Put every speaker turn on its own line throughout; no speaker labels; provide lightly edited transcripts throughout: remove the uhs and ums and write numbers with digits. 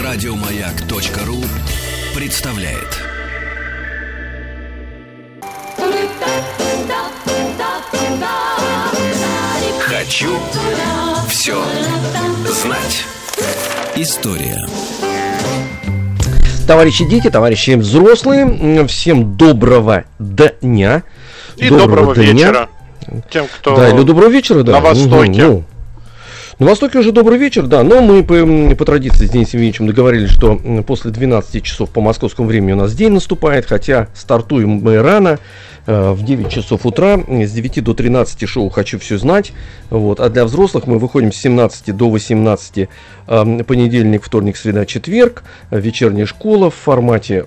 Радиомаяк.ру представляет. Хочу все знать. История.
Товарищи дети, товарищи взрослые, всем доброго дня.
И доброго вечера. Тем, кто
или доброго вечера,
на Востоке.
На Востоке уже добрый вечер, да, но мы по традиции с Денисом Евгеньевичем договорились, что после 12 часов по московскому времени у нас день наступает, хотя стартуем мы рано, в 9 часов утра, с 9 до 13 шоу «Хочу все знать», вот, а для взрослых мы выходим с 17 до 18, понедельник, вторник, среда, четверг, вечерняя школа в формате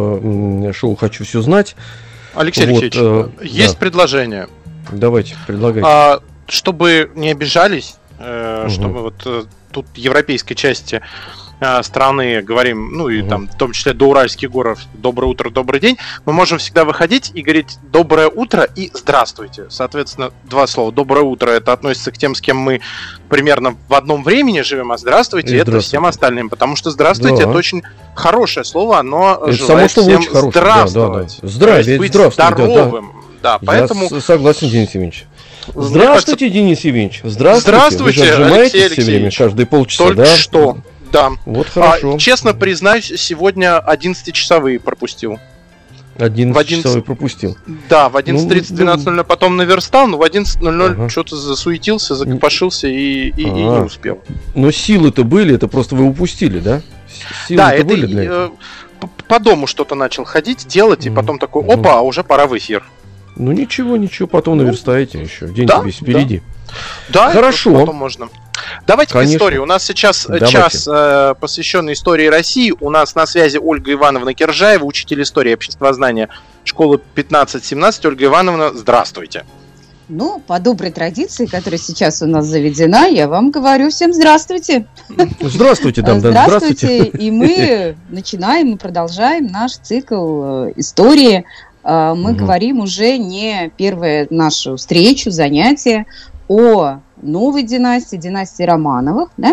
шоу «Хочу все знать».
Алексей Алексеевич, есть предложение.
Давайте, предлагайте.
Чтобы не обижались, что мы вот тут в европейской части страны говорим, ну и там в том числе до Уральских гор, доброе утро, добрый день, мы можем всегда выходить и говорить доброе утро и здравствуйте. Соответственно, два слова. Доброе утро — это относится к тем, с кем мы примерно в одном времени живем, а здравствуйте — это всем остальным. Потому что здравствуйте — это очень хорошее слово, оно желает всем здравствовать.
Быть
здоровым. Да, поэтому...
Я согласен, Денис Евгеньевич. Здравствуйте, Денис Евгеньевич. Здравствуйте. Вы же отжимаетесь все время, каждые полчаса,
только
да?
Что, да.
Вот хорошо.
Честно признаюсь, сегодня 11-часовые пропустил.
11-часовые пропустил?
Да, в 11:30, 12:00 потом наверстал, но в 11:00 что-то засуетился, закопошился и не успел.
Но силы-то были, это просто вы упустили, да?
Силы-то были для этого? По дому что-то начал ходить, делать, и потом такой, опа, уже пора в эфир.
Ну ничего, потом наверстаете еще. День весь впереди.
Да,
хорошо.
Потом можно. Давайте к истории. У нас сейчас час, посвященный истории России. У нас на связи Ольга Ивановна Кержаева, учитель истории и обществознания школы 15-17. Ольга Ивановна, здравствуйте.
Ну, по доброй традиции, которая сейчас у нас заведена, я вам говорю всем здравствуйте.
Здравствуйте, да,
здравствуйте. И мы начинаем и продолжаем наш цикл истории. Мы говорим уже не первую нашу встречу, занятие о новой династии Романовых, да?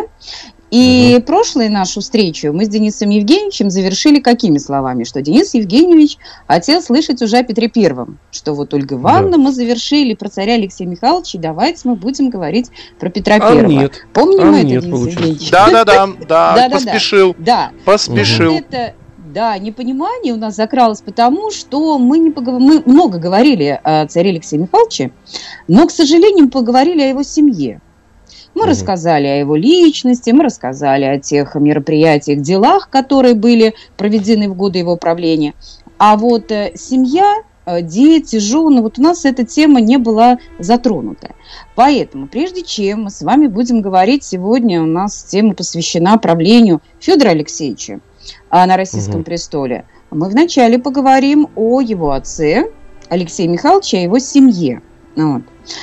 И прошлую нашу встречу мы с Денисом Евгеньевичем завершили какими словами? Что Денис Евгеньевич хотел слышать уже о Петре Первом. Что вот Ольга Ивановна мы завершили про царя Алексея Михайловича, и давайте мы будем говорить про Петра Первого.
Нет.
Помним мы это, Денис Евгеньевич?
Да, поспешил.
Поспешил. Да, непонимание у нас закралось потому, что мы много говорили о царе Алексее Михайловиче, но, к сожалению, мы поговорили о его семье. Мы рассказали о его личности, мы рассказали о тех мероприятиях, делах, которые были проведены в годы его правления. А вот семья, дети, жены, вот у нас эта тема не была затронута. Поэтому, прежде чем мы с вами будем говорить, сегодня у нас тема посвящена правлению Федора Алексеевича на российском престоле. Мы вначале поговорим о его отце, Алексее Михайловиче, о его семье. Вот.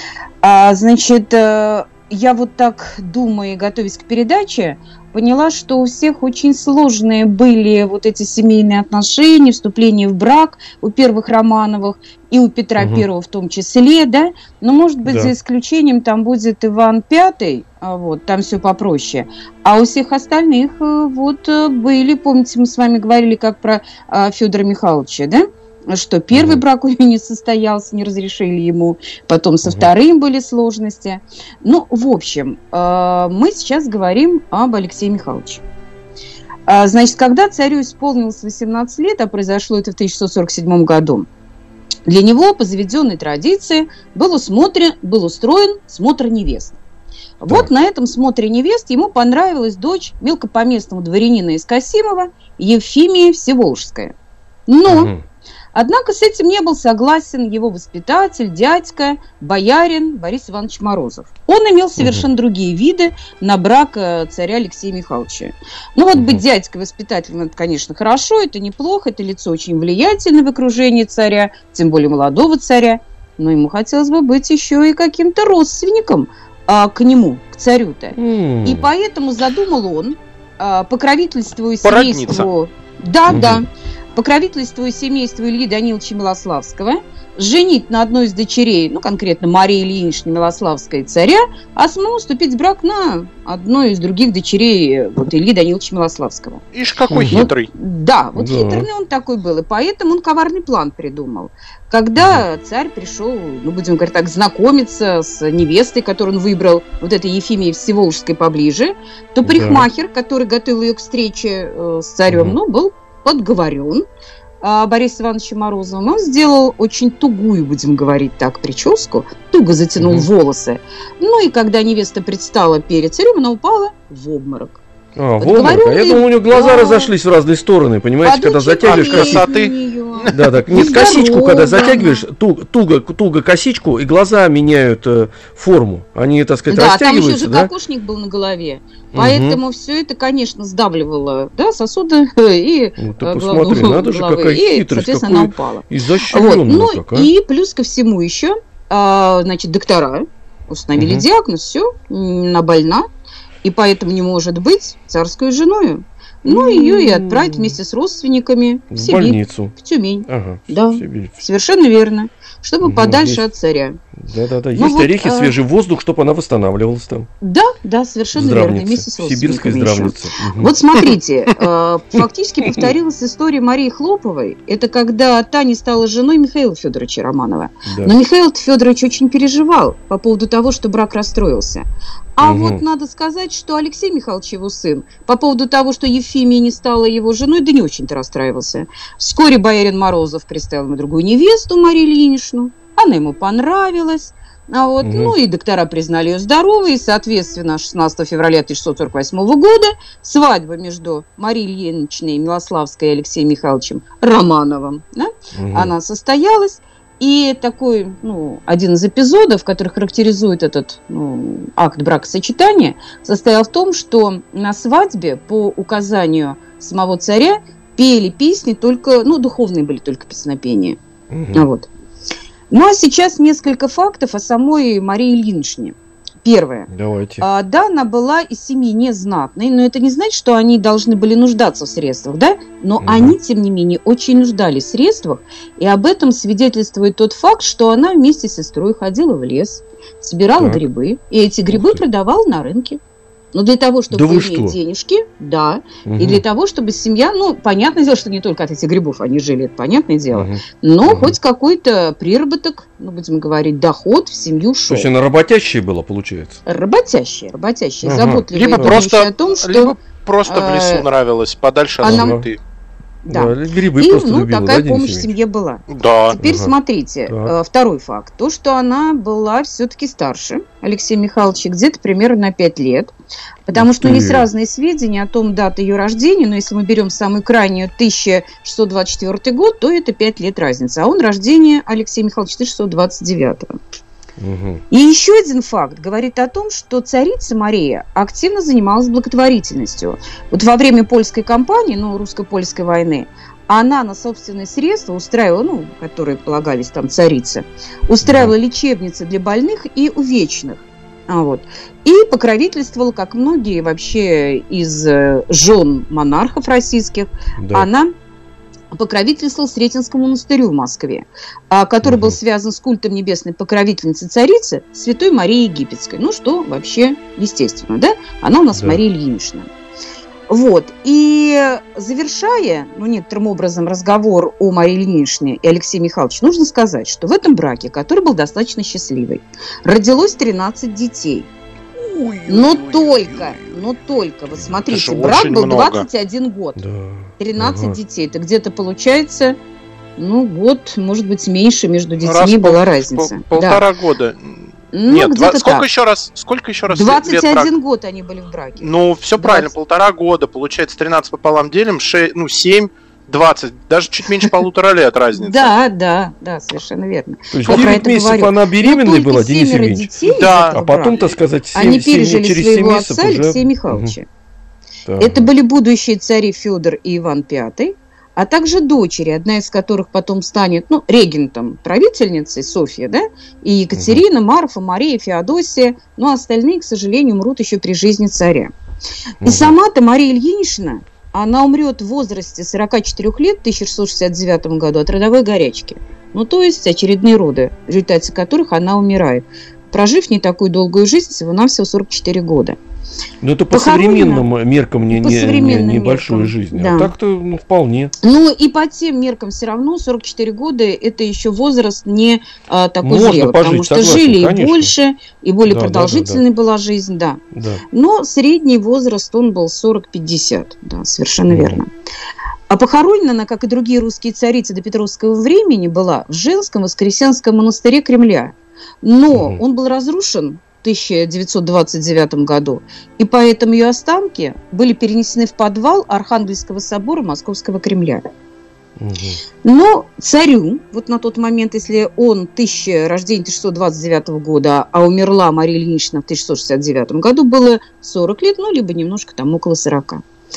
Значит, я вот так думаю, готовясь к передаче, поняла, что у всех очень сложные были вот эти семейные отношения, вступление в брак у первых Романовых и у Петра Первого в том числе, да, но, может быть, за исключением там будет Иван Пятый, вот, там все попроще, а у всех остальных вот были, помните, мы с вами говорили как про Федора Михайловича, да, что первый брак у него не состоялся, не разрешили ему, потом со вторым были сложности. Ну, в общем, мы сейчас говорим об Алексее Михайловиче. Значит, когда царю исполнилось 18 лет, а произошло это в 1647 году, для него по заведенной традиции был устроен смотр невест. Вот на этом смотре невест ему понравилась дочь мелкопоместного дворянина из Касимова Евфимия Всеволжская. Но... Однако с этим не был согласен его воспитатель, дядька, боярин Борис Иванович Морозов. Он имел совершенно другие виды на брак царя Алексея Михайловича. Ну вот быть дядькой воспитателем, это, конечно, хорошо, это неплохо, это лицо очень влиятельное в окружении царя, тем более молодого царя. Но ему хотелось бы быть еще и каким-то родственником к нему, к царю-то. И поэтому задумал он, покровительствуя семейству...
Породниться.
Да, покровительствуя семейству Ильи Даниловича Милославского, женить на одной из дочерей, ну, конкретно Марии Ильиничны Милославской, царя, а самому вступить в брак на одной из других дочерей вот, Ильи Даниловича Милославского.
Ишь, какой хитрый.
Да, вот хитрый он такой был, и поэтому он коварный план придумал. Когда царь пришел, ну, будем говорить так, знакомиться с невестой, которую он выбрал, вот этой Ефимии Всеволожской поближе, то парикмахер, который готовил ее к встрече с царем, ну, был подговорен Борисом Ивановичем Морозовым. Он сделал очень тугую, будем говорить так, прическу, туго затянул волосы. Ну и когда невеста предстала перед царем, она упала в обморок.
В обморок? Я думал, у нее глаза разошлись в разные стороны, понимаете, когда затягиваешь красоты. Да, нет, косичку, когда затягиваешь, туго косичку, и глаза меняют форму. Они, так сказать, растягиваются.
Да, там еще же кокошник был на голове. Поэтому все это, конечно, сдавливало, да, сосуды и
посмотри, надо же, какая хитрость,
соответственно, она упала.
Изощренная какая.
И плюс ко всему еще, значит, доктора установили диагноз, все, она больна, и поэтому не может быть царской женою. Ну, ее и отправить вместе с родственниками в Сибирь,
больницу.
В Тюмень.
Ага,
да,
Сибирь.
Совершенно верно. Чтобы подальше от царя.
Да. Есть вот, орехи, свежий воздух, чтобы она восстанавливалась там. Да, совершенно верно. Вместе с родственниками. Сибирская здравница.
Вот смотрите, фактически повторилась история Марии Хлоповой. Это когда Таня стала женой Михаила Федоровича Романова. Да. Но Михаил Федорович очень переживал по поводу того, что брак расстроился. А вот надо сказать, что Алексей Михайлович, его сын, по поводу того, что Ефимия не стала его женой, да не очень-то расстраивался. Вскоре боярин Морозов представил ему другую невесту, Марию Ильиничну. Она ему понравилась. Ну и доктора признали ее здоровой. И, соответственно, 16 февраля 1648 года свадьба между Марией Ильиничной Милославской и Алексеем Михайловичем Романовым, она состоялась. И такой, один из эпизодов, который характеризует этот акт бракосочетания, состоял в том, что на свадьбе по указанию самого царя пели песни только, духовные были только песнопения. Вот. Ну, а сейчас несколько фактов о самой Марии Ильиничне. Первое.
Давайте.
Да, она была из семьи незнатной, но это не значит, что они должны были нуждаться в средствах, да? Но они, тем не менее, очень нуждались в средствах, и об этом свидетельствует тот факт, что она вместе с сестрой ходила в лес, собирала грибы, и эти грибы продавала на рынке. Но для того, чтобы иметь денежки, и для того, чтобы семья, понятное дело, что не только от этих грибов они жили, это понятное дело, но хоть какой-то приработок, будем говорить, доход в семью шел.
То есть она работящая была, получается?
Работящая, заботливая.
Либо просто в лесу нравилось, подальше от суеты.
Да.
Грибы просто любила,
такая помощь в семье была.
Да.
Теперь смотрите, второй факт. То, что она была все-таки старше Алексея Михайловича, где-то примерно на 5 лет. Потому что есть разные сведения о том, даты ее рождения. Но если мы берем самую крайнюю, 1624 год, то это 5 лет разница. А он рождение Алексея Михайловича 1629. И еще один факт говорит о том, что царица Мария активно занималась благотворительностью. Вот во время польской кампании, русско-польской войны, она на собственные средства устраивала, которые полагались там царице, устраивала лечебницы для больных и увечных. И покровительствовала, как многие вообще из жен монархов российских, она покровительствовал Сретенскому монастырю в Москве, который был связан с культом небесной покровительницы царицы Святой Марии Египетской. Что вообще естественно, да? Она у нас Мария Ильинична. И завершая, некоторым образом разговор о Марии Ильиничне и Алексее Михайловиче, нужно сказать, что в этом браке, который был достаточно счастливый, родилось 13 детей. Но только, вот смотрите, брак был 21 год, 13 детей, это где-то получается, год, может быть, меньше между детьми была разница.
Полтора года. Нет, сколько еще раз?
21 год они были в браке.
Все правильно, 1,5 года, получается 13 пополам делим, 7, 20, даже чуть меньше 1,5 лет разница.
Да, совершенно верно.
То есть 9 месяцев она беременной была, Денис Евгеньевич?
Да.
А потом, так сказать,
они пережили своего отца Алексея Михайловича. Это были будущие цари Федор и Иван V, а также дочери, одна из которых потом станет, регентом, правительницей Софья, да, и Екатерина, Марфа, Мария, Феодосия, остальные, к сожалению, умрут еще при жизни царя. И сама-то Мария Ильинична она умрет в возрасте 44 лет в 1669 году от родовой горячки. Ну, то есть очередные роды, в результате которых она умирает, прожив не такую долгую жизнь, всего-навсего 44 года.
Но это по современным меркам небольшую жизнь. Да. А так-то вполне.
Ну и по тем меркам все равно 44 года это еще возраст не такой зрелый. Потому что жили и больше, и более продолжительной была жизнь, да. Но средний возраст он был 40-50, да, совершенно верно. А похоронена она, как и другие русские царицы до Петровского времени, была в Женском Воскресенском монастыре Кремля. Но он был разрушен в 1929 году, и поэтому ее останки были перенесены в подвал Архангельского собора Московского Кремля. Но царю, вот на тот момент, если он рождения 1629 года, а умерла Мария Ильинична в 1669 году, было 40 лет, ну, либо немножко там около 40.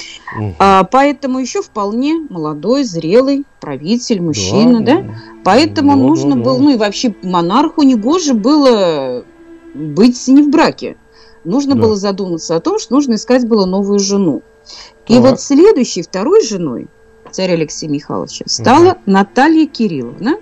Поэтому еще вполне молодой, зрелый правитель, мужчина, да? Поэтому нужно было, ну и вообще монарху негоже было быть не в браке. Нужно было задуматься о том, что нужно искать было новую жену. И вот следующей, второй женой царя Алексея Михайловича стала Наталья Кирилловна,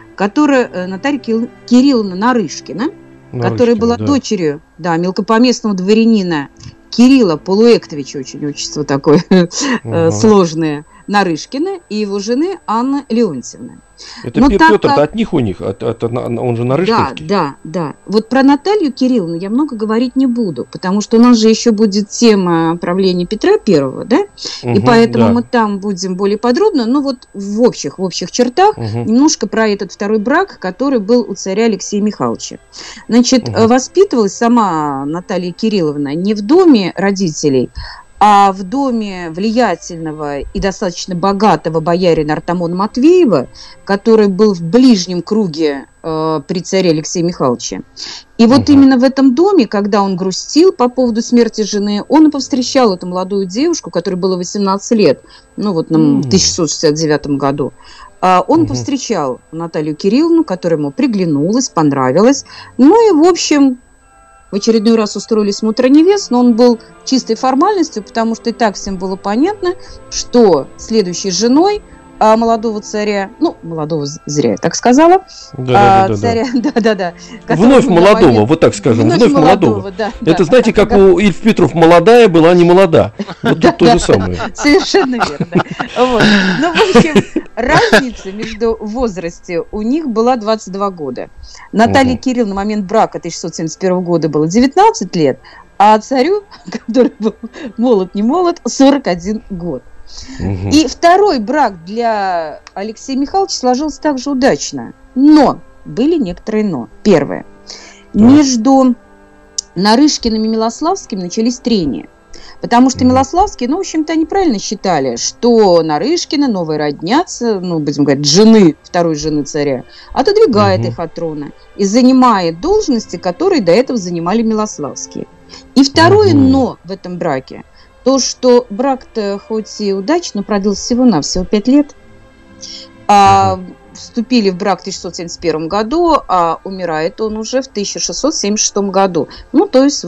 Наталья Кирилловна Нарышкина, которая была дочерью мелкопоместного дворянина Кирилла Полуэктовича, очень отчество такое сложное, Нарышкина, и его жены Анны Леонтьевны.
Это Петр-то от них у них, он же Нарышкинский.
Да. Вот про Наталью Кирилловну я много говорить не буду, потому что у нас же еще будет тема правления Петра Первого, да? И поэтому мы там будем более подробно, но вот в общих чертах немножко про этот второй брак, который был у царя Алексея Михайловича. Значит, воспитывалась сама Наталья Кирилловна не в доме родителей, а в доме влиятельного и достаточно богатого боярина Артамона Матвеева, который был в ближнем круге при царе Алексея Михайловича. И вот именно в этом доме, когда он грустил по поводу смерти жены, он и повстречал эту молодую девушку, которой было 18 лет, ну вот в 1669 году. Он повстречал Наталью Кирилловну, которая ему приглянулась, понравилась. Ну и, в общем, в очередной раз устроили смотр невест, но он был чистой формальностью, потому что и так всем было понятно, что следующей женой молодого царя, молодого зря я так сказала, царя,
вновь молодого, вот так скажем, вновь молодого. Это, знаете, как у Ильф Петров молодая была не молода. Вот тут то же самое.
Совершенно верно. Ну, в общем, разница между возрасте у них была 22 года. Наталье Кирилловне на момент брака 1671 года было 19 лет, а царю, который был молод, не молод, 41 год. И второй брак для Алексея Михайловича сложился также удачно. Но были некоторые но. Первое. Между Нарышкиным и Милославским начались трения. Потому что Милославские, в общем-то, они правильно считали, что Нарышкина, новая родняца, будем говорить, второй жены царя, отодвигает их от трона и занимает должности, которые до этого занимали Милославские. И второе но в этом браке, то, что брак-то хоть и удачно, продлился всего-навсего 5 лет. Вступили в брак в 1671 году, а умирает он уже в 1676 году. То есть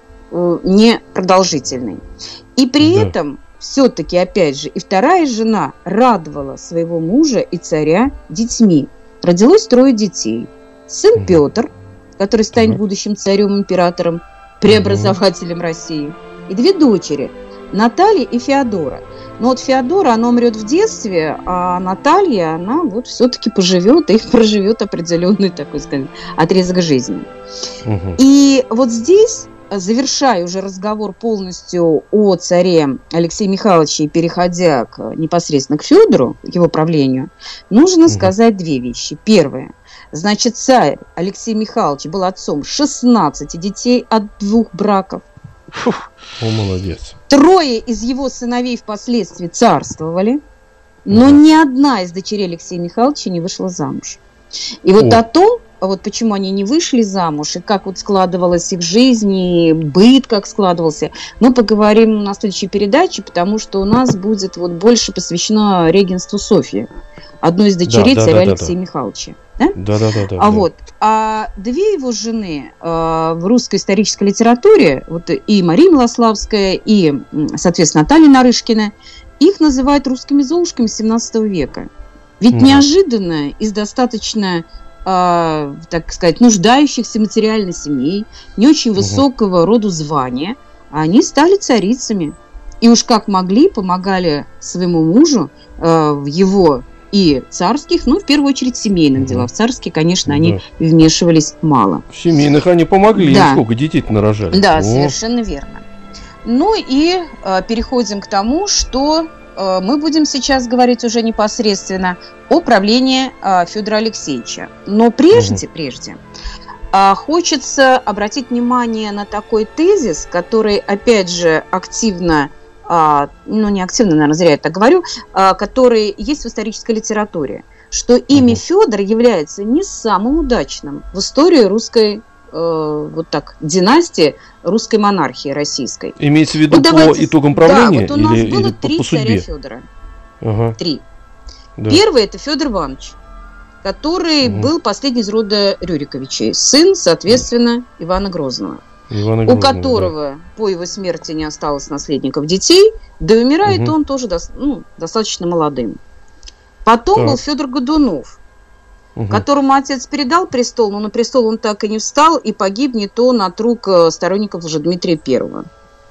не продолжительный. И при этом все-таки, опять же, и вторая жена радовала своего мужа и царя детьми. Родилось 3 детей. Сын Петр, который станет будущим царем-императором, преобразователем России, и 2 дочери, Наталья и Феодора. Но вот Феодора, она умрет в детстве, а Наталья, она все-таки поживет и проживет определенный такой, скажем, отрезок жизни. И вот здесь, завершая уже разговор полностью о царе Алексее Михайловиче и переходя непосредственно к Федору, к его правлению, нужно сказать 2 вещи. Первое. Значит, царь Алексей Михайлович был отцом 16 детей от 2 браков.
Молодец.
3 из его сыновей впоследствии царствовали, но ни одна из дочерей Алексея Михайловича не вышла замуж. И о том, почему они не вышли замуж, и как складывалась их жизнь, и быт как складывался, мы поговорим на следующей передаче, потому что у нас будет больше посвящено регенству Софьи, одной из дочерей царя Алексея Михайловича.
Да.
А 2 его жены в русской исторической литературе, и Мария Милославская, и, соответственно, Наталья Нарышкина, их называют русскими золушками 17 века. Ведь неожиданно из достаточно, так сказать, нуждающихся материально семей, не очень высокого роду звания, они стали царицами. И уж как могли, помогали своему мужу в его и царских, в первую очередь, семейных делах. В царские, конечно, они вмешивались мало.
В семейных они помогли, сколько детей-то нарожали.
Да, совершенно верно. И переходим к тому, что мы будем сейчас говорить уже непосредственно о правлении Федора Алексеевича. Но прежде хочется обратить внимание на такой тезис, который, опять же, активно, не активно, наверное, зря я так говорю, который есть в исторической литературе, что имя Федор является не самым удачным в истории русской династии, русской монархии российской.
Имеется в виду по итогам правления?
Да, у нас было 3 царя Федора. 3. Да. Первый – это Федор Иванович, который был последний из рода Рюриковичей, сын, соответственно, Ивана Грозного. У которого по его смерти не осталось наследников детей, да и умирает он тоже достаточно молодым. Потом был Федор Годунов, которому отец передал престол, но на престол он так и не встал и погиб не то от рук сторонников Лжедмитрия I.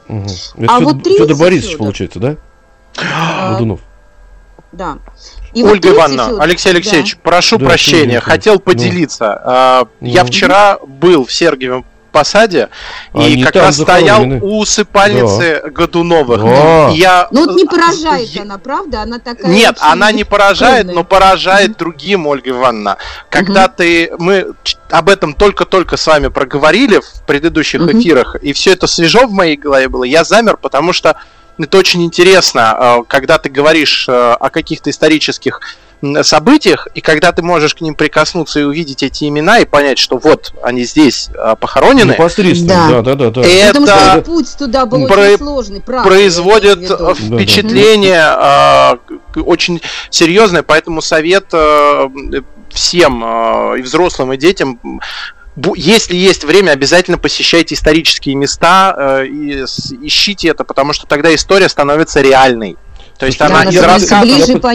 Федор Борисович, получается, да? Годунов.
Да.
Ольга Ивановна, Алексей Алексеевич, прошу прощения, хотел поделиться. Я вчера был в Сергиевом Посаде и как раз стоял у усыпальницы Годуновых.
Не поражает она, правда? Она такая.
Нет, она не поражает, но поражает другим, Ольга Ивановна. Когда мы об этом только-только с вами проговорили в предыдущих эфирах, и все это свежо в моей голове было, я замер, потому что это очень интересно, когда ты говоришь о каких-то исторических событиях, и когда ты можешь к ним прикоснуться и увидеть эти имена, и понять, что вот они здесь похоронены.
Непосредственно, да.
Потому что путь туда был очень сложный, правда.
Производит впечатление очень серьезное, поэтому совет всем, и взрослым, и детям, если есть время, обязательно посещайте исторические места, и ищите это, потому что тогда история становится реальной. То есть она из рассказов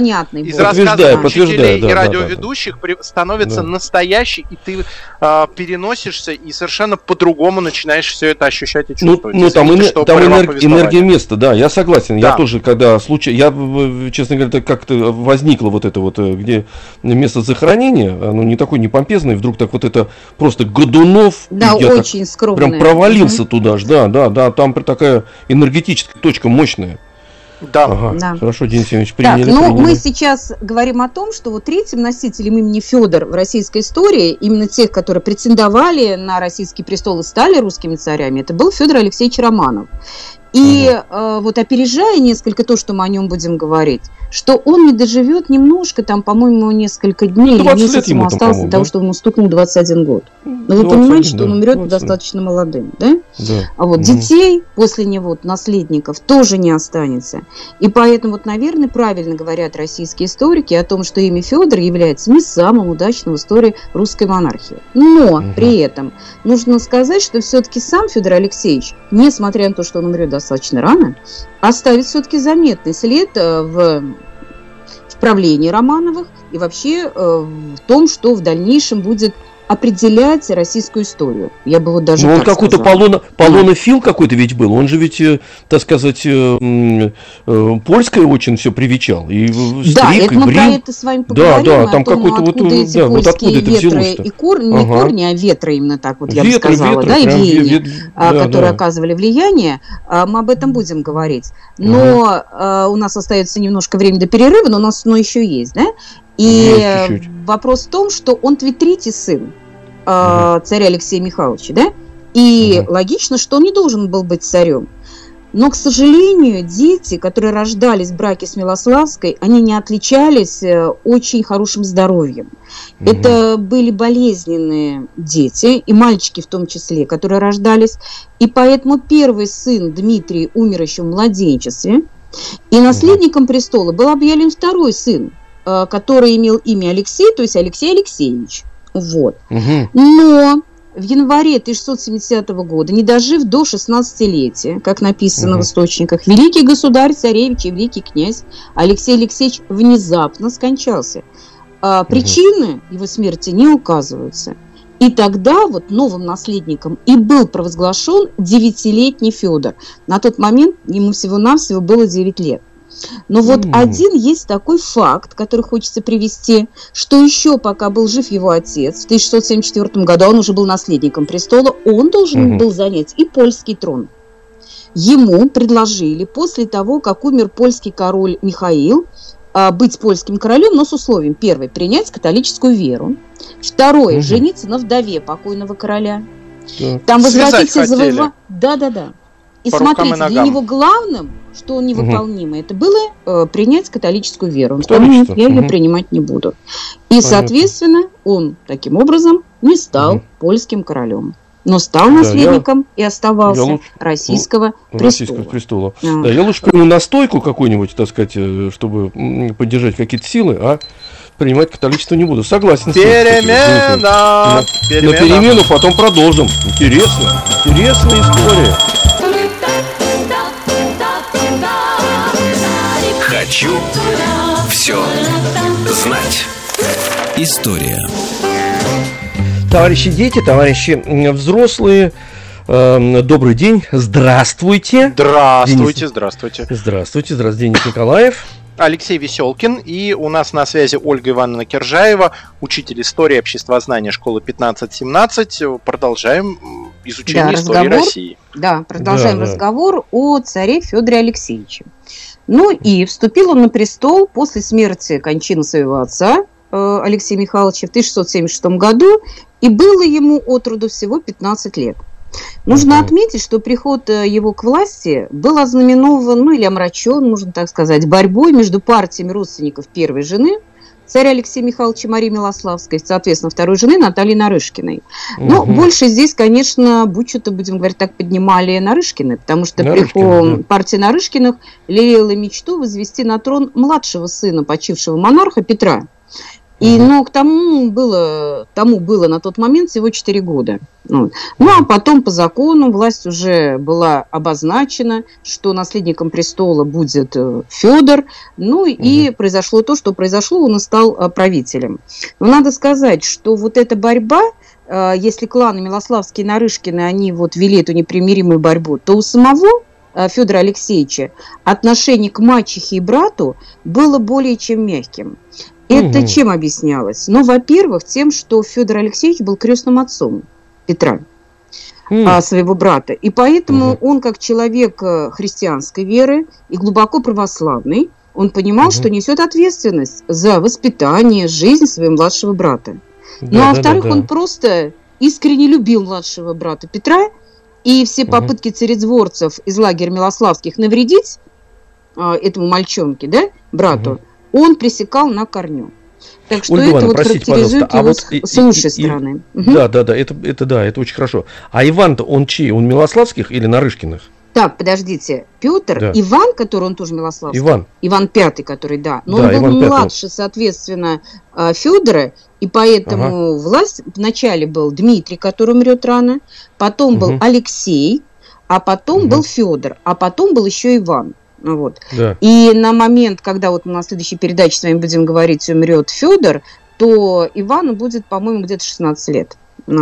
учителей и радиоведущих становится настоящей, и ты переносишься и совершенно по-другому начинаешь все это ощущать и чувствовать.
Там энергия места, да, я согласен. Да. Я тоже, когда честно говоря, как-то возникло где место захоронения, оно не такое не помпезное, вдруг так это просто Годунов.
Да, очень скромное.
Прям провалился туда же, да, там такая энергетическая точка мощная.
Да.
Хорошо, Денис Евгеньевич, приняли.
Мы сейчас говорим о том, что третьим носителем имени Федор в российской истории, именно тех, которые претендовали на российский престол и стали русскими царями, это был Федор Алексеевич Романов. И опережая несколько то, что мы о нем будем говорить, что он не доживет немножко, по-моему, несколько дней или месяцев ему осталось для того, чтобы ему стукнул 21 год. Но вы понимаете, что он умрет достаточно молодым, да? Детей после него, наследников, тоже не останется. И поэтому, наверное, правильно говорят российские историки о том, что имя Федор является не самым удачным в истории русской монархии. Но при этом нужно сказать, что все-таки сам Федор Алексеевич, несмотря на то, что он умрет достаточно рано, оставит все-таки заметный след в правлении Романовых и вообще в том, что в дальнейшем будет определять российскую историю. Я бы даже
он какой-то полонофил какой-то ведь был. Он же ведь, так сказать, польское очень все привечал. И
стриг, и брил. Про это с вами поговорим.
Да, там какой-то
откуда это взялось-то. Не корни, а ветры именно так я бы сказала. И веяния, которые оказывали влияние. Мы об этом будем говорить. Но у нас остается немножко времени до перерыва, но у нас еще есть, да? И вопрос в том, что он ведь третий сын царя Алексея Михайловича, да? И логично, что он не должен был быть царем. Но, к сожалению, дети, которые рождались в браке с Милославской, они не отличались очень хорошим здоровьем. Это были болезненные дети, и мальчики в том числе, которые рождались. И поэтому первый сын Дмитрий умер еще в младенчестве. И наследником престола был объявлен второй сын, который имел имя Алексей, то есть Алексей Алексеевич. Но в январе 1670 года, не дожив до 16-летия, как написано в источниках, великий государь, царевич и великий князь Алексей Алексеевич внезапно скончался. Причины его смерти не указываются. И тогда вот новым наследником и был провозглашен 9-летний Федор. На тот момент ему всего-навсего было 9 лет. Но вот один есть такой факт, который хочется привести, что еще пока был жив его отец, в 1674 году он уже был наследником престола, он должен был занять и польский трон. Ему предложили после того, как умер польский король Михаил, быть польским королем, но с условием: первое, принять католическую веру, второе, жениться на вдове покойного короля, там возвратиться завоевать. Да. И смотрите, для него главным, что он невыполнимый, это было принять католическую веру. Он сказал: нет, я ее принимать не буду. И, соответственно, он таким образом не стал польским королем, но стал наследником и оставался российского престола.
Да, я лучше приму настойку какую-нибудь, так сказать, чтобы поддержать какие-то силы, а принимать католичество не буду. Согласен.
Перемена!
На перемену потом продолжим. Интересная история.
Хочу все знать. История.
Товарищи дети, товарищи взрослые, добрый день, здравствуйте.
Здравствуйте.
Здравствуйте, Денис Николаев.
Алексей Веселкин, и у нас на связи Ольга Ивановна Киржаева, учитель истории обществознания школы 1517. Продолжаем изучение истории России.
Продолжаем разговор о царе Федоре Алексеевиче. Ну и вступил он на престол после смерти, кончины своего отца Алексея Михайловича в 1676 году, и было ему от роду всего 15 лет. Нужно отметить, что приход его к власти был ознаменован, или омрачен, можно так сказать, борьбой между партиями родственников первой жены, царя Алексея Михайловича Марии Милославской, соответственно, второй жены Натальи Нарышкиной. Но больше здесь, конечно, будь-что-то, будем говорить так, поднимали Нарышкины, потому что партия Нарышкиных лелеяла мечту возвести на трон младшего сына почившего монарха Петра. Но к тому было на тот момент всего 4 года. Ну а потом по закону власть уже была обозначена, что наследником престола будет Федор. И произошло то, что произошло, он и стал правителем. Но надо сказать, что вот эта борьба, если кланы Милославские и Нарышкины, они вот вели эту непримиримую борьбу, то у самого Федора Алексеевича отношение к мачехе и брату было более чем мягким. Это чем объяснялось? Во-первых, тем, что Федор Алексеевич был крестным отцом Петра, своего брата. И поэтому он, как человек христианской веры и глубоко православный, он понимал, что несет ответственность за воспитание, жизнь своего младшего брата. Во-вторых, он просто искренне любил младшего брата Петра, и все попытки царедворцев из лагеря Милославских навредить этому мальчонке, брату, он пресекал на корню. Так что
Ольга Ивановна,
характеризует его с лучшей стороны.
Это очень хорошо. А Иван-то он чей? Он Милославских или Нарышкиных?
Так, подождите. Петр, Иван, который он тоже Милославский. Иван Пятый, который, но он был младше, соответственно, Федора, и поэтому власть вначале был Дмитрий, который умрет рано, потом был Алексей, а потом был Федор, а потом был еще Иван. И на момент, когда мы на следующей передаче с вами будем говорить, умрет Федор, то Ивану будет, по-моему, где-то 16 лет.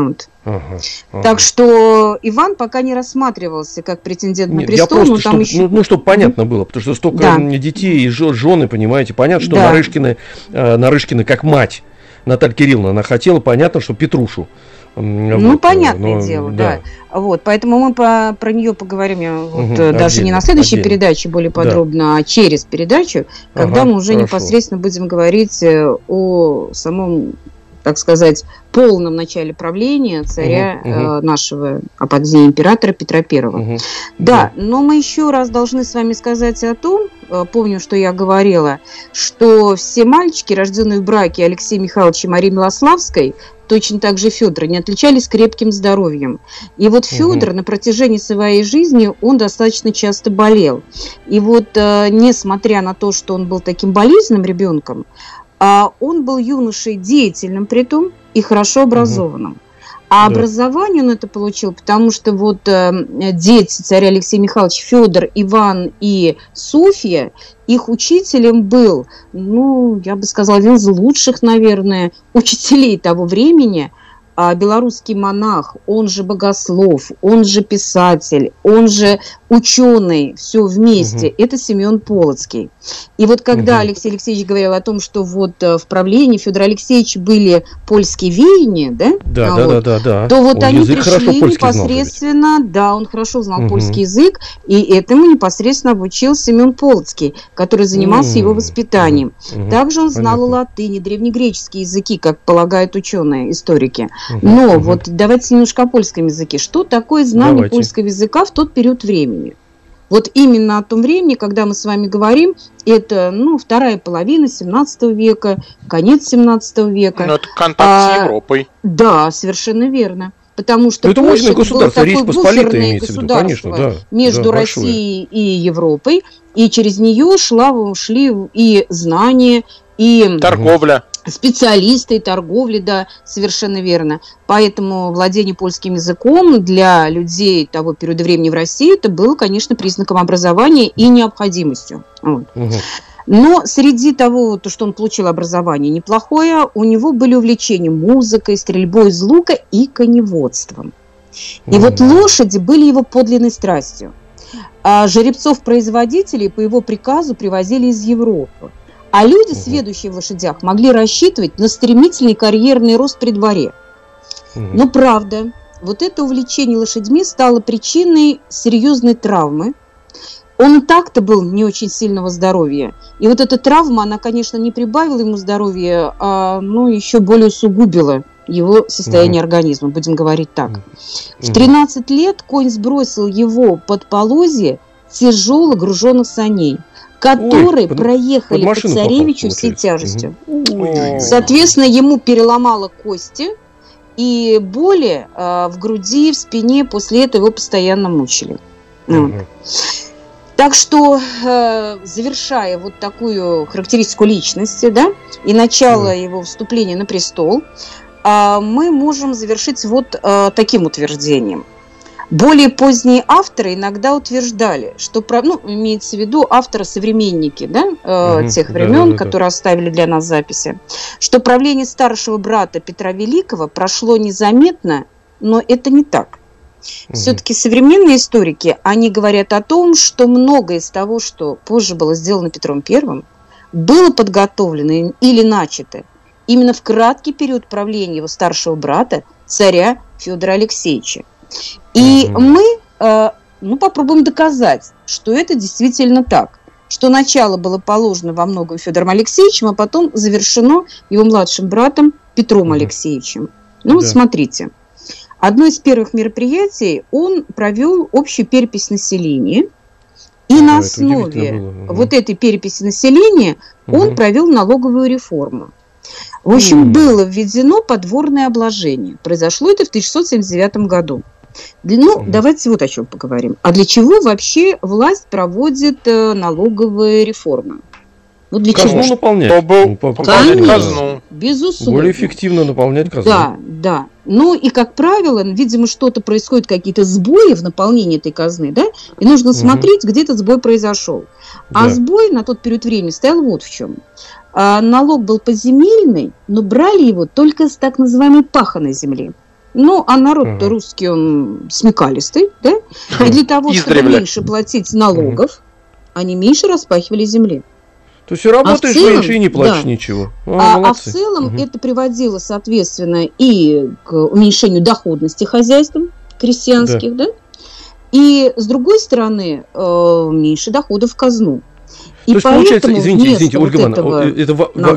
Так что Иван пока не рассматривался как претендент на престол.
Чтобы понятно было, потому что столько детей и жены, понимаете, понятно, что Нарышкина как мать Наталья Кирилловна, она хотела, понятно, что Петрушу.
Понятное дело, поэтому мы про нее поговорим даже не на следующей передаче более подробно, а через передачу, когда мы уже непосредственно будем говорить о самом, так сказать, полном начале правления царя нашего апогея императора Петра I. Но мы еще раз должны с вами сказать о том, помню, что я говорила, что все мальчики, рожденные в браке Алексея Михайловича и Марии Милославской, точно так же Федор, не отличались крепким здоровьем. И Федор на протяжении своей жизни, он достаточно часто болел. И несмотря на то, что он был таким болезненным ребенком, он был юношей деятельным притом и хорошо образованным. А образование он это получил, потому что вот дети царя Алексея Михайловича, Федор, Иван и Софья, их учителем был, ну, я бы сказала, один из лучших, наверное, учителей того времени, белорусский монах, он же богослов, он же писатель, он же ученый, все вместе, это Семен Полоцкий. И вот когда Алексей Алексеевич говорил о том, что вот в правлении Федора Алексеевича были польские веяния, да, то вот они пришли непосредственно, он хорошо знал польский язык, и этому непосредственно обучил Семен Полоцкий, который занимался его воспитанием. Также он знал и латынь, и древнегреческие языки, как полагают ученые, историки. Но вот давайте немножко о польском языке. Что такое знание польского языка в тот период времени? Вот именно о том времени, когда мы с вами говорим, это, вторая половина 17 века, конец 17 века.
Но это контакт с Европой.
Да, совершенно верно. Потому что
это
Польша
было такое буферное государство
между Россией и Европой, и через нее шли и знания, и
торговля.
Специалисты и торговли, да, совершенно верно. Поэтому владение польским языком для людей того периода времени в России это было, конечно, признаком образования и необходимостью. Вот. Но среди того, что он получил образование неплохое, у него были увлечения музыкой, стрельбой из лука и коневодством. И вот лошади были его подлинной страстью. А жеребцов-производителей по его приказу привозили из Европы. А люди, сведущие в лошадях, могли рассчитывать на стремительный карьерный рост при дворе. Но правда, вот это увлечение лошадьми стало причиной серьезной травмы. Он и так-то был не очень сильного здоровья. И вот эта травма, она, конечно, не прибавила ему здоровья, а еще более усугубила его состояние организма, будем говорить так. В 13 лет конь сбросил его под полозья тяжело груженных саней, которые проехали по царевичу всей тяжестью. Соответственно, ему переломало кости, и боли в груди, в спине после этого его постоянно мучили. Так что, завершая вот такую характеристику личности, да, и начало его вступления на престол, мы можем завершить вот таким утверждением. Более поздние авторы иногда утверждали, что, имеется в виду авторы-современники, тех времен, которые оставили для нас записи, что правление старшего брата Петра Великого прошло незаметно, но это не так. Все-таки современные историки, они говорят о том, что многое из того, что позже было сделано Петром I, было подготовлено или начато именно в краткий период правления его старшего брата, царя Федора Алексеевича. И мы попробуем доказать, что это действительно так, что начало было положено во многом Федором Алексеевичем, а потом завершено его младшим братом Петром Алексеевичем. Вот смотрите, одно из первых мероприятий он провел общую перепись населения, и на основе вот этой переписи населения он провел налоговую реформу. В общем, было введено подворное обложение. Произошло это в 1679 году. Давайте вот о чем поговорим. А для чего вообще власть проводит налоговые реформы? Для
казну
чего?
Наполнять.
Казну. Безусловно.
Более эффективно наполнять казну.
Да. И, как правило, видимо, что-то происходит, какие-то сбои в наполнении этой казны, да? И нужно смотреть, где этот сбой произошел. А сбой на тот период времени стоял вот в чем. Налог был поземельный, но брали его только с так называемой паханой земли. А народ-то русский, он смекалистый, да? И для того, чтобы меньше платить налогов, они меньше распахивали земли.
То есть работаешь меньше и не платишь ничего.
А в целом это приводило, соответственно, и к уменьшению доходности хозяйств крестьянских, да? И, с другой стороны, меньше доходов в казну.
То есть получается, извините, Ольга Ивановна, это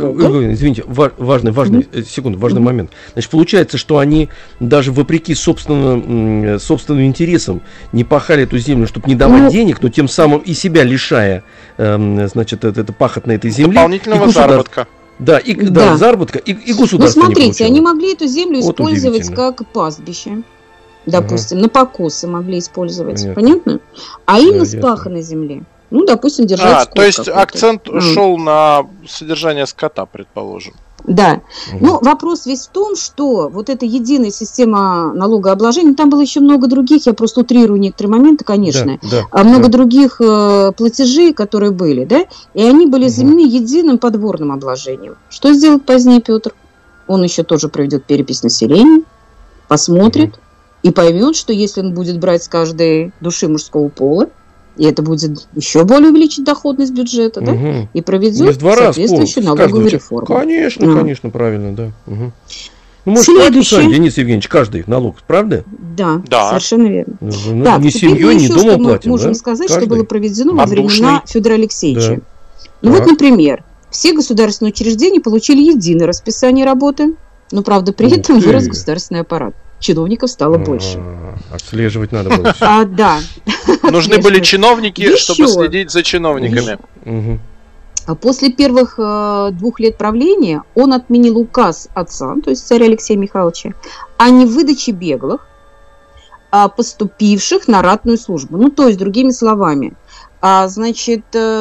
важный момент. Значит, получается, что они даже вопреки собственным интересам не пахали эту землю, чтобы не давать денег, но тем самым и себя лишая, это пахотной этой земли.
Дополнительного заработка.
Заработка и государство.
Смотрите, они могли эту землю использовать как пастбище. Допустим, на покосы могли использовать. Понятно? А именно с паханой земли. Допустим, держать скот.
То есть акцент шел на содержание скота, предположим.
Да. Ну, вопрос весь в том, что вот эта единая система налогообложения, там было еще много других, я просто утрирую некоторые моменты, конечно, много других платежей, которые были, да, и они были заменены единым подворным обложением. Что сделает позднее Петр? Он еще тоже проведет перепись населения, посмотрит и поймет, что если он будет брать с каждой души мужского пола, и это будет еще более увеличить доходность бюджета, да, и проведет соответствующую налоговую реформу.
Конечно, конечно, правильно, да. Ну, может, платить, Денис Евгеньевич, каждый налог, правда?
Да, совершенно верно.
Ну, так, не семьей, не домом платим,
можем сказать, каждый? Что было проведено во времена Федора Алексеевича. Ну вот, например, все государственные учреждения получили единое расписание работы, но, правда, при этом вырос государственный аппарат. Чиновников стало больше.
Отслеживать надо было.
Да.
Нужны были чиновники, чтобы следить за чиновниками.
После первых 2 лет правления он отменил указ отца, то есть царя Алексея Михайловича, о невыдаче беглых, поступивших на ратную службу. Ну, то есть, другими словами, значит,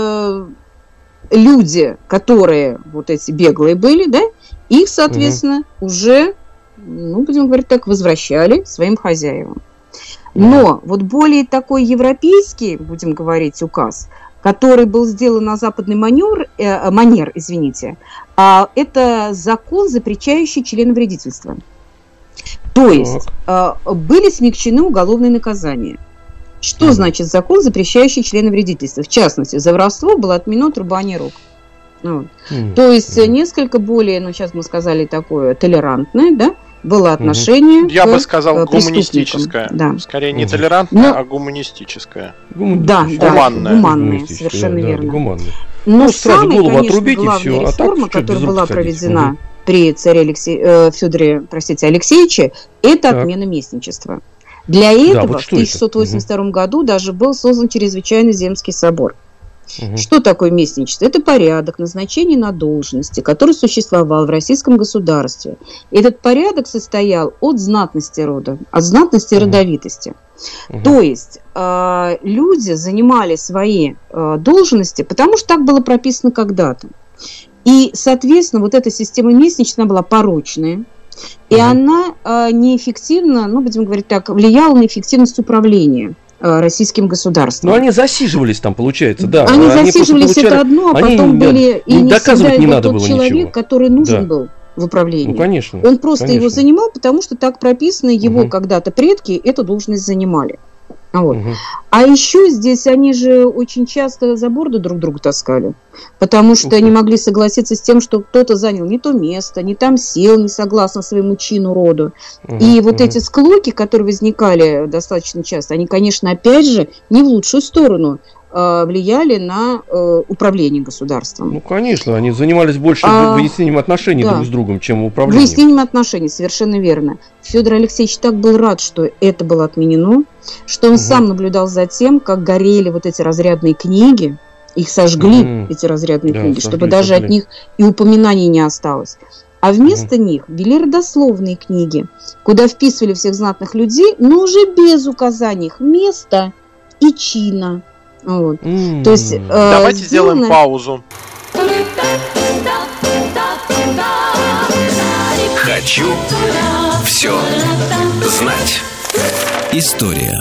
люди, которые вот эти беглые были, да, их, соответственно, уже, ну, будем говорить так, возвращали своим хозяевам. Но вот более такой европейский, будем говорить, указ, который был сделан на западный манер, это закон, запрещающий членовредительство. То есть были смягчены уголовные наказания. Что значит закон, запрещающий членовредительство? В частности, за воровство было отменено отрубание рук. Вот. То есть несколько более, ну сейчас мы сказали такое, толерантное, да, было отношение.
Я бы сказал, гуманистическое. Да. Скорее не толерантное, а гуманистическое.
Гуманное, совершенно верно. Но самая, конечно, главная реформа, которая была проведена при царе Федоре Алексеевиче, это отмена местничества. Для этого в 1682 году даже был создан чрезвычайный Земский собор. Что такое местничество? Это порядок назначения на должности, который существовал в российском государстве. Этот порядок состоял от знатности рода, от знатности и родовитости. То есть люди занимали свои должности, потому что так было прописано когда-то. И, соответственно, вот эта система местничества была порочная. И она неэффективно, ну, будем говорить так, влияла на эффективность управления российским государством.
Но они засиживались там, получается, да.
Они засиживались, это одно, а потом были и не всегда не надо тот было человек, ничего. Который нужен был в управлении.
Ну, конечно.
Он просто его занимал, потому что так прописано, его когда-то предки эту должность занимали. Вот. А еще здесь они же очень часто за борду друг друга таскали, потому что они могли согласиться с тем, что кто-то занял не то место, не там сел, не согласно своему чину, роду. И вот эти склоки, которые возникали достаточно часто, они, конечно, опять же, не в лучшую сторону влияли на управление государством.
Ну, конечно, они занимались больше выяснением отношений друг с другом, чем управлением.
Выяснением отношений, совершенно верно. Федор Алексеевич так был рад, что это было отменено, что он сам наблюдал за тем, как горели вот эти разрядные книги, их сожгли, эти разрядные книги, чтобы даже от них и упоминаний не осталось. А вместо них ввели родословные книги, куда вписывали всех знатных людей, но уже без указаний их места и чина. Вот. То есть,
давайте сделаем паузу.
Хочу все знать. История.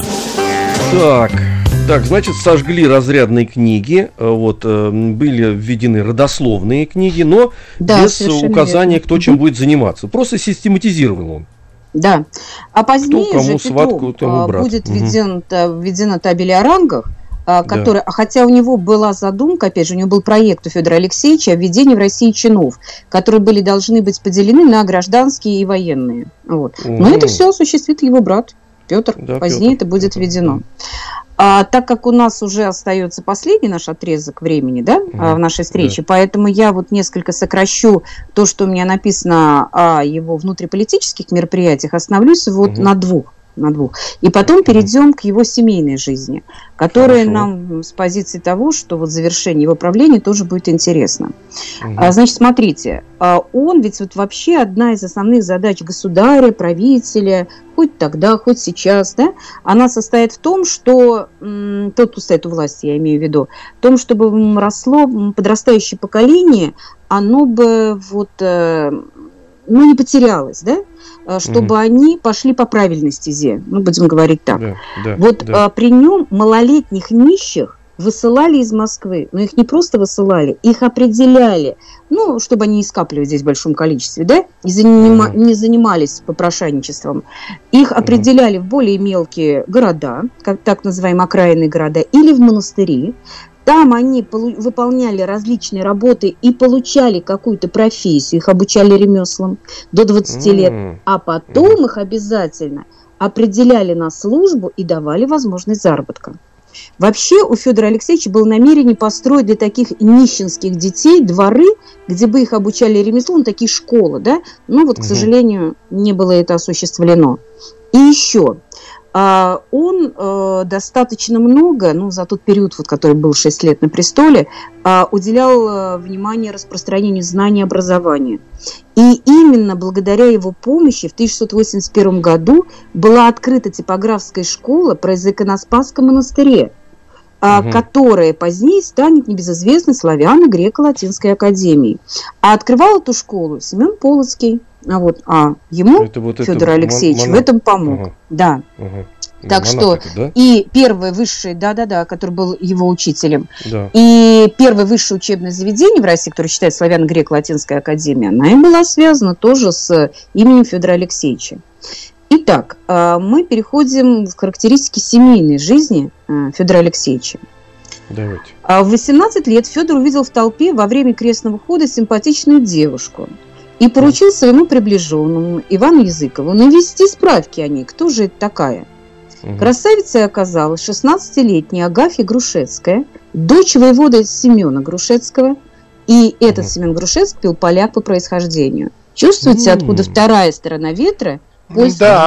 Так, значит, сожгли разрядные книги, вот, были введены родословные книги, но без указания, кто чем будет заниматься. Просто систематизировал он.
Да. А позднее же Петром будет введена табель о рангах, который, хотя у него была задумка, опять же, у него был проект у Федора Алексеевича о введении в России чинов, которые должны быть поделены на гражданские и военные. Вот. Но это все осуществит его брат Петр. Позднее это будет введено. Так как у нас уже остается последний наш отрезок времени, да, в нашей встрече, поэтому я вот несколько сокращу то, что у меня написано о его внутриполитических мероприятиях, остановлюсь вот на 2. на двух. И потом перейдем к его семейной жизни, которая нам с позиции того, что вот завершение его правления тоже будет интересно. Значит, смотрите, он ведь вот вообще одна из основных задач государя, правителя, хоть тогда, хоть сейчас, да, она состоит в том, что тот, кто стоит у власти, я имею в виду, в том, чтобы росло подрастающее поколение, оно бы вот, не потерялось, да, чтобы они пошли по правильной стезе, будем говорить так. При нем малолетних нищих высылали из Москвы, но их не просто высылали, их определяли, чтобы они не скапливали здесь в большом количестве, да, не занимались попрошайничеством. Их определяли в более мелкие города, как так называемые окраинные города, или в монастыри. Там они выполняли различные работы и получали какую-то профессию, их обучали ремеслам до 20 лет, а потом их обязательно определяли на службу и давали возможность заработка. Вообще у Федора Алексеевича было намерение построить для таких нищенских детей дворы, где бы их обучали ремеслу, такие школы, да, к сожалению, не было это осуществлено. И еще... Он достаточно много, за тот период, который был 6 лет на престоле, уделял внимание распространению знаний и образования. И именно благодаря его помощи в 1681 году была открыта типографская школа при Иконоспасском монастыре, которая позднее станет небезызвестной славяно-греко-латинской академией. А открывал эту школу Семен Полоцкий. Ему Федор Алексеевич в этом помог. Да. Так что и первое высшее, который был его учителем, и первое высшее учебное заведение в России, которое считается славяно-греко-латинская академия, она и была связана тоже с именем Федора Алексеевича. Итак, мы переходим к характеристике семейной жизни Федора Алексеевича.
Давайте.
В 18 лет Федор увидел в толпе во время крестного хода симпатичную девушку и поручил своему приближенному Ивану Языкову навести справки о ней, кто же это такая. Красавицей оказалась 16-летняя Агафья Грушецкая, дочь воевода Семена Грушецкого, и этот Семен Грушецкий был поляк по происхождению. Чувствуете, откуда вторая сторона ветра? Да?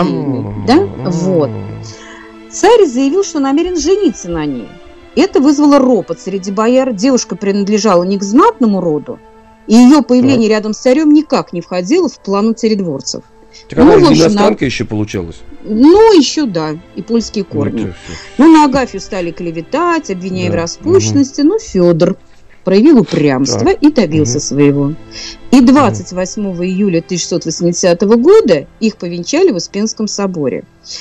Вот. Царь заявил, что намерен жениться на ней. Это вызвало ропот среди бояр. Девушка принадлежала не к знатному роду, и ее появление рядом с царем никак не входило в планы царедворцев.
Так она иностранка еще получалась?
Еще да, и польские корни. На Агафью стали клеветать, обвиняя в распущенности, но Федор проявил упрямство и добился своего. И 28 июля 1680 года их повенчали в Успенском соборе.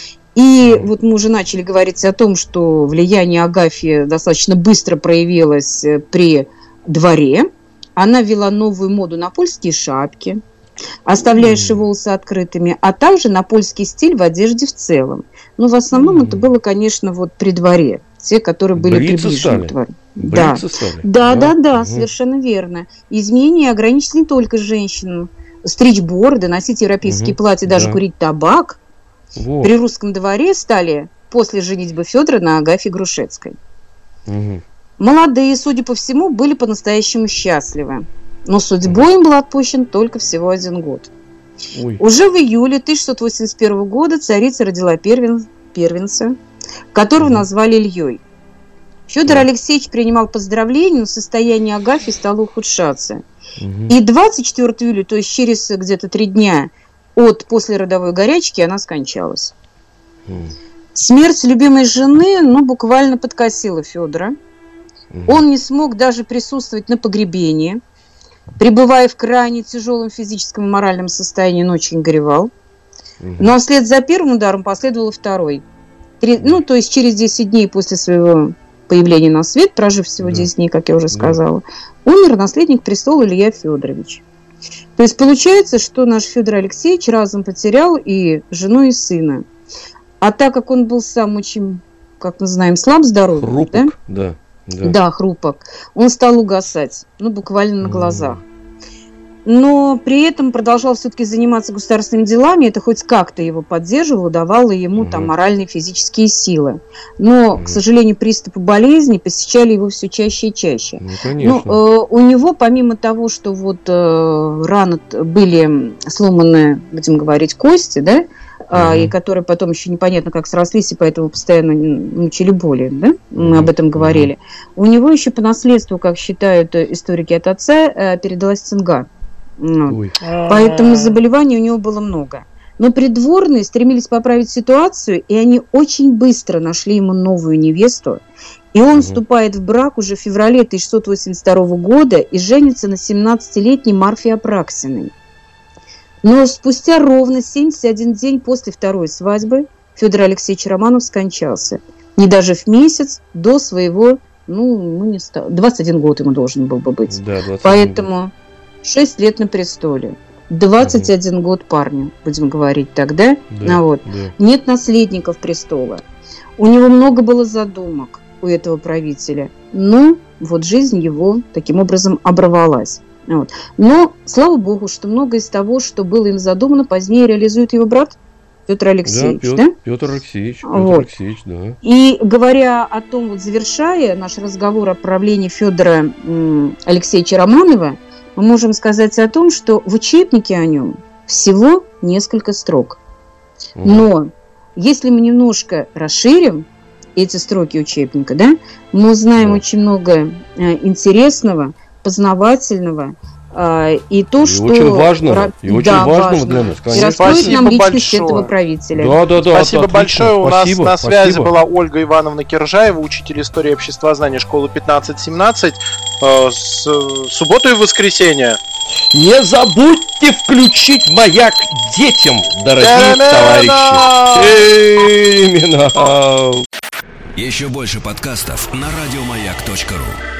И вот мы уже начали говорить о том, что влияние Агафьи достаточно быстро проявилось при дворе. Она ввела новую моду на польские шапки, оставляющие волосы открытыми, а также на польский стиль в одежде в целом. В основном это было, конечно, при дворе. Те, которые были приближены к двору. Да, совершенно верно. Изменения ограничились не только женщинам. Стричь бороды, носить европейские платья, даже курить табак. При русском дворе стали после женитьбы Федора на Агафье Грушецкой. Молодые, судя по всему, были по-настоящему счастливы. Но судьбой им был отпущен только всего 1 год. Уже в июле 1681 года царица родила первенца, которого назвали Ильей. Федор Алексеевич принимал поздравления, но состояние Агафьи стало ухудшаться. И 24 июля, то есть через где-то 3 дня от послеродовой горячки, она скончалась. Смерть любимой жены, буквально подкосила Федора. Он не смог даже присутствовать на погребении. Пребывая в крайне тяжелом физическом и моральном состоянии, он очень горевал. Но вслед за первым ударом последовал второй. То есть через 10 дней после своего появления на свет, прожив всего 10 дней, как я уже сказала, умер наследник престола Илья Федорович. То есть получается, что наш Федор Алексеевич разом потерял и жену, и сына. А так как он был сам очень, как мы знаем, слаб здоровьем,
хрупок,
да, хрупок, он стал угасать, буквально на глазах. Но при этом продолжал все-таки заниматься государственными делами, это хоть как-то его поддерживало, давало ему моральные и физические силы. Но, к сожалению, приступы болезни посещали его все чаще и чаще. У него, помимо того, что раны были сломаны, будем говорить, кости, да, и которые потом еще непонятно как срослись, и поэтому постоянно мучили боли, да? Мы об этом говорили. У него еще по наследству, как считают историки от отца, передалась цинга. Поэтому заболеваний у него было много. Но придворные стремились поправить ситуацию, и они очень быстро нашли ему новую невесту. И он вступает в брак уже в феврале 1682 года и женится на 17-летней Марфе Апраксиной. Но спустя ровно 71 день после второй свадьбы Федор Алексеевич Романов скончался. Не даже в месяц до своего, 21 год ему должен был бы быть. Да, поэтому 6 лет на престоле. 21 год парню, будем говорить тогда. Нет наследников престола. У него много было задумок, у этого правителя. Но вот жизнь его таким образом оборвалась. Но, слава богу, что многое из того, что было им задумано, позднее реализует его брат Петр Алексеевич. Да,
Петр Алексеевич, да.
И говоря о том, завершая наш разговор о правлении Федора Алексеевича Романова, мы можем сказать о том, что в учебнике о нем всего несколько строк. Но если мы немножко расширим эти строки учебника, да, мы узнаем очень много интересного, познавательного, и то,
и
что...
Очень важного для нас, конечно.
И раскроет нам личность этого правителя.
Спасибо большое. У нас на связи была Ольга Ивановна Киржаева, учитель истории обществознания школы 15-17. С субботы и воскресенье.
Не забудьте включить маяк детям, дорогие товарищи. Именно.
Еще больше подкастов на радиомаяк.ру.